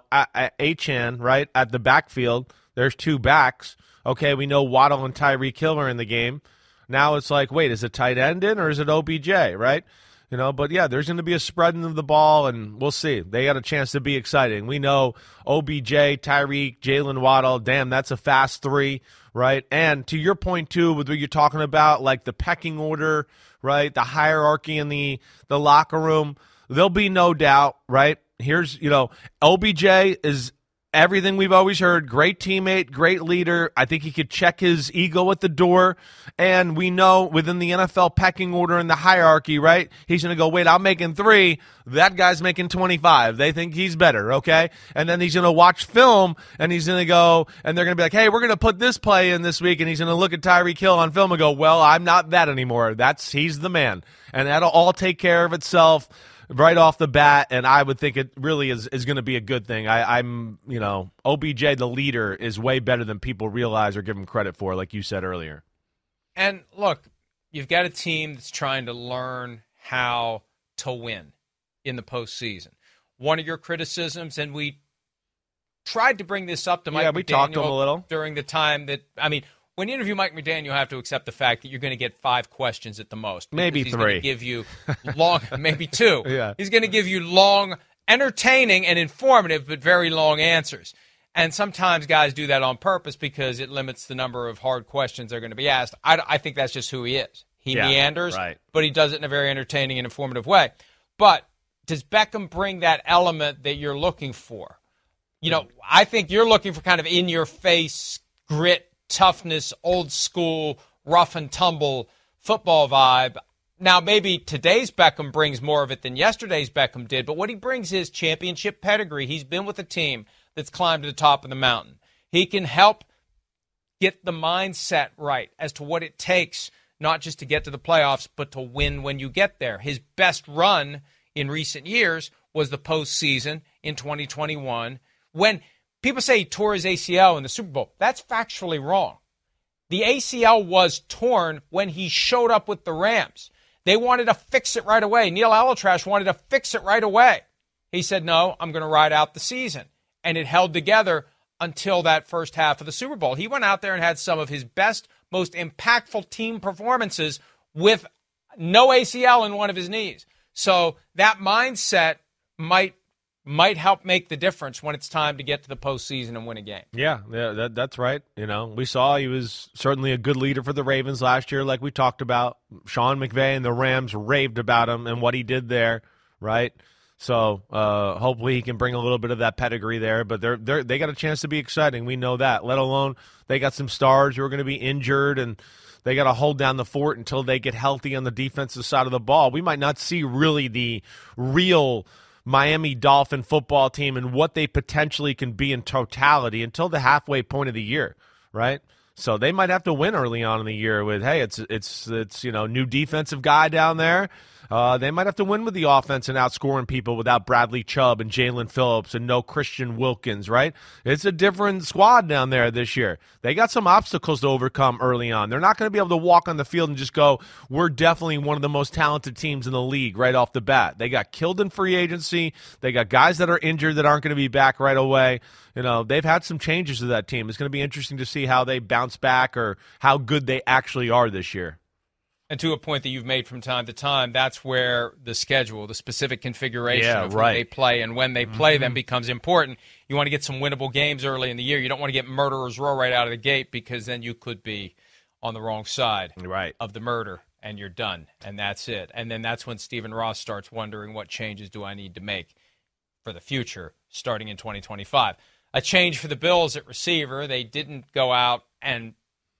Achane, right, at the backfield, there's 2 backs. Okay, we know Waddle and Tyreek Hill are in the game. Now it's like, wait, is it tight end in or is it OBJ, right? But yeah, there's going to be a spreading of the ball, and we'll see. They got a chance to be exciting. We know OBJ, Tyreek, Jalen Waddle, damn, that's a fast 3, right? And to your point, too, with what you're talking about, like the pecking order, right, the hierarchy in the locker room, there'll be no doubt, right? Here's, OBJ is everything we've always heard, great teammate, great leader. I think he could check his ego at the door. And we know within the NFL pecking order and the hierarchy, right, he's going to go, wait, I'm making 3. That guy's making 25. They think he's better, okay? And then he's going to watch film, and he's going to go, and they're going to be like, hey, we're going to put this play in this week. And he's going to look at Tyreek Hill on film and go, well, I'm not that anymore. He's the man. And that'll all take care of itself right off the bat, and I would think it really is going to be a good thing. I'm OBJ, the leader, is way better than people realize or give him credit for, like you said earlier. And look, you've got a team that's trying to learn how to win in the postseason. One of your criticisms, and we tried to bring this up to Mike McDaniel talked to him a little during the time that, when you interview Mike McDaniel, you have to accept the fact that you're going to get 5 questions at the most. Maybe he's 3. Going to give you long, maybe 2. Yeah. He's going to give you long, entertaining and informative, but very long answers. And sometimes guys do that on purpose because it limits the number of hard questions they're going to be asked. I think that's just who he is. He meanders, right, but he does it in a very entertaining and informative way. But does Beckham bring that element that you're looking for? I think you're looking for kind of in-your-face grit, toughness, old school, rough and tumble football vibe. Now, maybe today's Beckham brings more of it than yesterday's Beckham did, but what he brings is championship pedigree. He's been with a team that's climbed to the top of the mountain. He can help get the mindset right as to what it takes, not just to get to the playoffs, but to win when you get there. His best run in recent years was the postseason in 2021 when people say he tore his ACL in the Super Bowl. That's factually wrong. The ACL was torn when he showed up with the Rams. They wanted to fix it right away. Neil Alatrash wanted to fix it right away. He said, no, I'm going to ride out the season. And it held together until that first half of the Super Bowl. He went out there and had some of his best, most impactful team performances with no ACL in one of his knees. So that mindset might help make the difference when it's time to get to the postseason and win a game. Yeah, that's right. We saw he was certainly a good leader for the Ravens last year, like we talked about. Sean McVay and the Rams raved about him and what he did there, right? So hopefully he can bring a little bit of that pedigree there. But they got a chance to be exciting. We know that. Let alone they got some stars who are going to be injured, and they got to hold down the fort until they get healthy on the defensive side of the ball. We might not see really the real Miami Dolphin football team and what they potentially can be in totality until the halfway point of the year, right? So they might have to win early on in the year with, hey, it's new defensive guy down there. They might have to win with the offense and outscoring people without Bradley Chubb and Jalen Phillips and no Christian Wilkins, right? It's a different squad down there this year. They got some obstacles to overcome early on. They're not going to be able to walk on the field and just go, we're definitely one of the most talented teams in the league right off the bat. They got killed in free agency. They got guys that are injured that aren't going to be back right away. They've had some changes to that team. It's going to be interesting to see how they bounce back or how good they actually are this year. And to a point that you've made from time to time, that's where the schedule, the specific configuration of who they play and when they play them becomes important. You want to get some winnable games early in the year. You don't want to get murderer's row right out of the gate, because then you could be on the wrong side of the murder and you're done, and that's it. And then that's when Stephen Ross starts wondering, what changes do I need to make for the future starting in 2025? A change for the Bills at receiver. They didn't go out and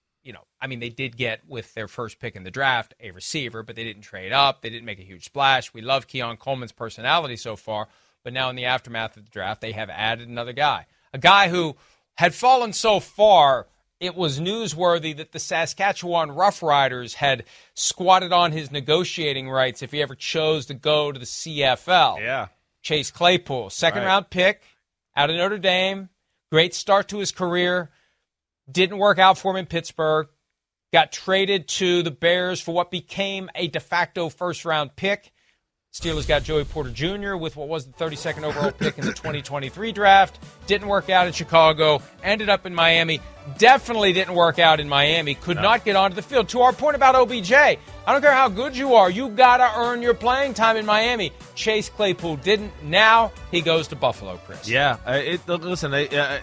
they did get, with their first pick in the draft, a receiver, but they didn't trade up. They didn't make a huge splash. We love Keon Coleman's personality so far, but now in the aftermath of the draft, they have added another guy. A guy who had fallen so far, it was newsworthy that the Saskatchewan Roughriders had squatted on his negotiating rights if he ever chose to go to the CFL. Yeah. Chase Claypool, second-round pick out of Notre Dame. Great start to his career. Didn't work out for him in Pittsburgh. Got traded to the Bears for what became a de facto first-round pick. Steelers got Joey Porter Jr. with what was the 32nd overall pick in the 2023 draft. Didn't work out in Chicago. Ended up in Miami. Definitely didn't work out in Miami. Could not get onto the field. To our point about OBJ, I don't care how good you are. You got to earn your playing time in Miami. Chase Claypool didn't. Now he goes to Buffalo, Chris. Yeah. Listen,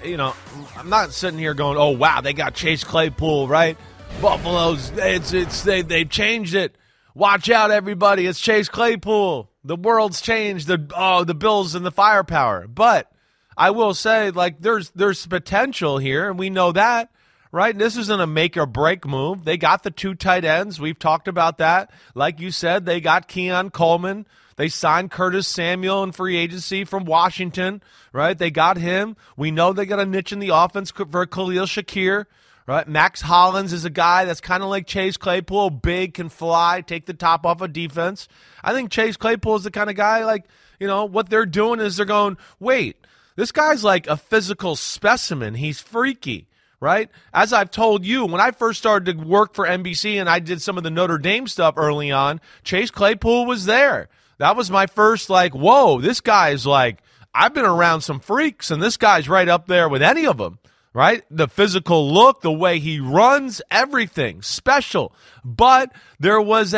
I'm not sitting here going, oh, wow, they got Chase Claypool, right? Buffalo's, they've changed it. Watch out, everybody. It's Chase Claypool. The world's changed. The Bills and the firepower. But I will say, there's potential here, and we know that, right? This isn't a make or break move. They got the 2 tight ends. We've talked about that. Like you said, they got Keon Coleman. They signed Curtis Samuel in free agency from Washington, right? They got him. We know they got a niche in the offense for Khalil Shakir. Right, Max Hollins is a guy that's kind of like Chase Claypool, big, can fly, take the top off of defense. I think Chase Claypool is the kind of guy what they're doing is they're going, wait, this guy's like a physical specimen. He's freaky, right? As I've told you, when I first started to work for NBC and I did some of the Notre Dame stuff early on, Chase Claypool was there. That was my first whoa, this guy's I've been around some freaks, and this guy's right up there with any of them. Right? The physical look, the way he runs, everything special. But there was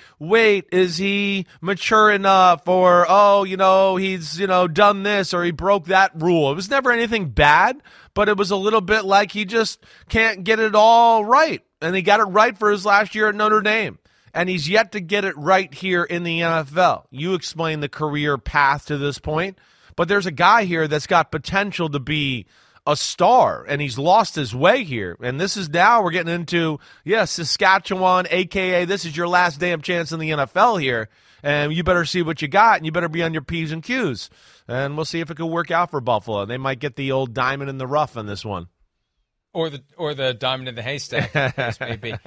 is he mature enough? Or, he's, done this or he broke that rule. It was never anything bad, but it was a little bit like he just can't get it all right. And he got it right for his last year at Notre Dame. And he's yet to get it right here in the NFL. You explain the career path to this point. But there's a guy here that's got potential to be a star, and he's lost his way here. And this is now we're getting into, Saskatchewan, a.k.a. this is your last damn chance in the NFL here, and you better see what you got, and you better be on your P's and Q's. And we'll see if it could work out for Buffalo. They might get the old diamond in the rough on this one. Or the diamond in the haystack, this may be.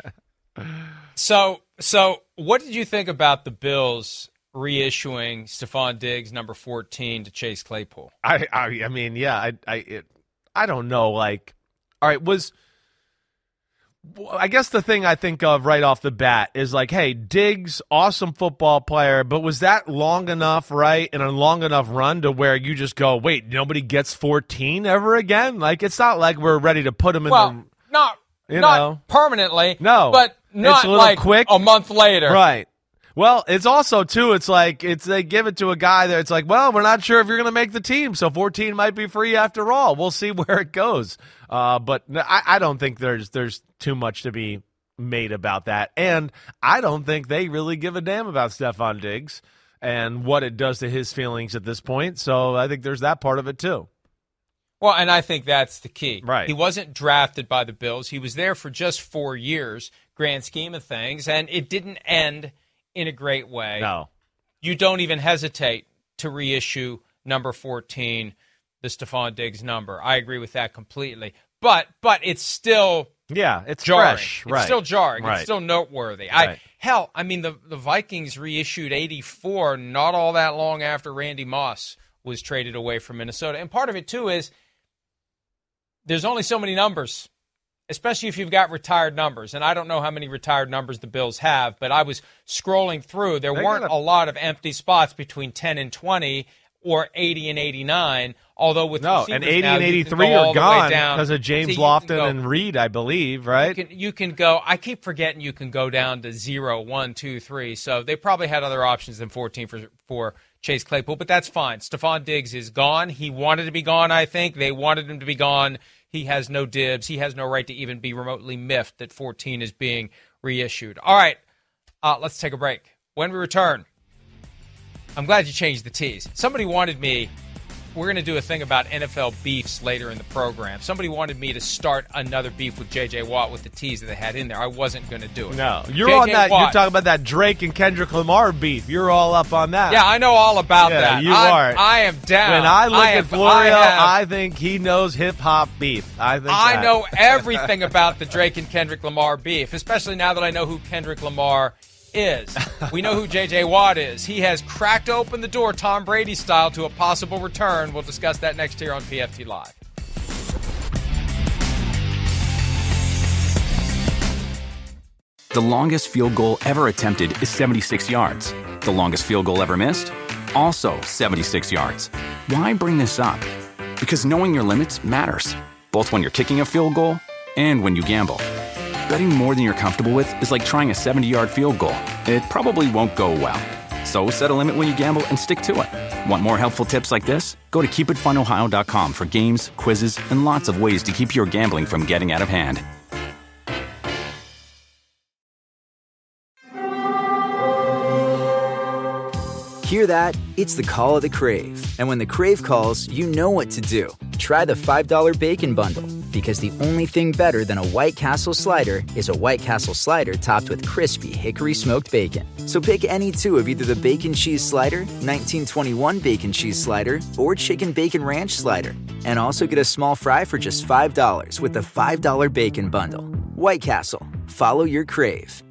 So what did you think about the Bills reissuing Stephon Diggs, number 14, to Chase Claypool? I don't know. All right, I guess the thing I think of right off the bat is like, hey, Diggs, awesome football player, but was that long enough, right, and a long enough run to where you just go, wait, nobody gets 14 ever again? Like, it's not like we're ready to put him in not permanently, no, but not like quick. A month later. Right. Well, it's also, too, they give it to a guy that it's like, well, we're not sure if you're going to make the team, so 14 might be free after all. We'll see where it goes. But I don't think there's too much to be made about that. And I don't think they really give a damn about Stephon Diggs and what it does to his feelings at this point. So I think there's that part of it, too. Well, and I think that's the key. Right. He wasn't drafted by the Bills. He was there for just 4 years, grand scheme of things, and it didn't end in a great way. No. You don't even hesitate to reissue number 14, the Stephon Diggs number. I agree with that completely. But it's still it's jarring. Fresh. It's still jarring. Right. It's still noteworthy. Right. The Vikings reissued 84 not all that long after Randy Moss was traded away from Minnesota. And part of it, too, is there's only so many numbers, especially if you've got retired numbers. And I don't know how many retired numbers the Bills have, but I was scrolling through. There weren't a lot of empty spots between 10 and 20 or 80 and 89, although with and 80 and 83 are gone because of James Lofton and Reed, I believe, right? You can go. I keep forgetting you can go down to 0, 1, 2, 3. So they probably had other options than 14 for Chase Claypool, but that's fine. Stephon Diggs is gone. He wanted to be gone, I think. They wanted him to be gone. He has no dibs. He has no right to even be remotely miffed that 14 is being reissued. All right, let's take a break. When we return, I'm glad you changed the tees. Somebody wanted me, we're going to do a thing about NFL beefs later in the program. Somebody wanted me to start another beef with J.J. Watt with the tees that they had in there. I wasn't going to do it. No, you're on that. Watt, you're talking about that Drake and Kendrick Lamar beef. You're all up on that. Yeah, I know all about that. You are. I am down. When I look at Florio, I think he knows hip-hop beef. I know everything about the Drake and Kendrick Lamar beef, especially now that I know who Kendrick Lamar is. We know who J.J. Watt is. He has cracked open the door Tom Brady style to a possible return. We'll discuss that next here on PFT Live. The longest field goal ever attempted is 76 yards. The longest field goal ever missed? Also 76 yards. Why bring this up? Because knowing your limits matters, both when you're kicking a field goal and when you gamble. Betting more than you're comfortable with is like trying a 70-yard field goal. It probably won't go well. So set a limit when you gamble and stick to it. Want more helpful tips like this? Go to keepitfunohio.com for games, quizzes, and lots of ways to keep your gambling from getting out of hand. Hear that? It's the call of the Crave. And when the Crave calls, you know what to do. Try the $5 Bacon Bundle. Because the only thing better than a White Castle slider is a White Castle slider topped with crispy hickory smoked bacon. So pick any two of either the Bacon Cheese Slider, 1921 Bacon Cheese Slider, or Chicken Bacon Ranch Slider. And also get a small fry for just $5 with the $5 Bacon Bundle. White Castle. Follow your crave.